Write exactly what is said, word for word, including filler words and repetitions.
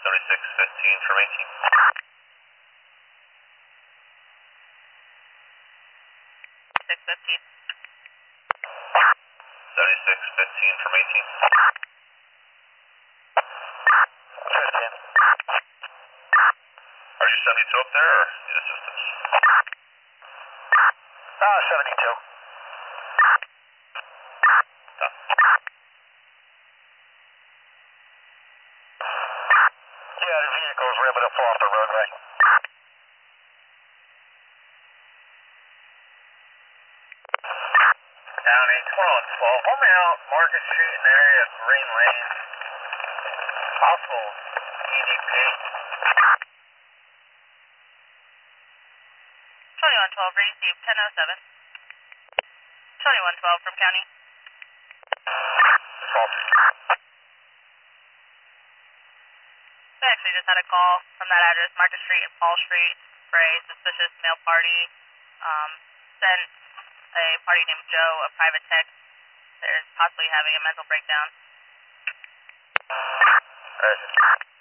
seventy-six fifteen from eighteen. six fifteen. seventy-six fifteen from eighteen. fifteen. Are you seventy-two up there or need assistance? Ah, seventy-two. Done. Yeah, the vehicle's ripping up off the roadway. County twelve twelve. Hold me out Market Street in the area of Green Lane. Possible E D P. twenty-one twelve, received ten oh seven. twenty-one twelve from county. twelve. We actually just had a call from that address, Market Street and Paul Street, for a suspicious male party. Um, sent a party named Joe a private text. They're possibly having a mental breakdown. Alright.